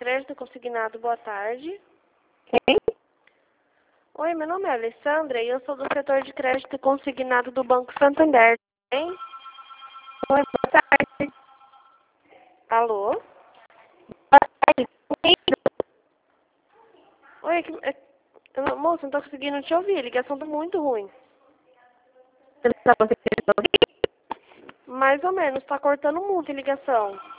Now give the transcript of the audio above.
Crédito Consignado, boa tarde. Quem? Oi, meu nome é Alessandra e eu sou do setor de crédito consignado do Banco Santander. Hein? Oi, boa tarde. Alô? Boa tarde. Quem? Oi, moça, não tô conseguindo te ouvir, a ligação tá muito ruim. Você não está conseguindo ouvir? Mais ou menos, tá cortando muito a ligação.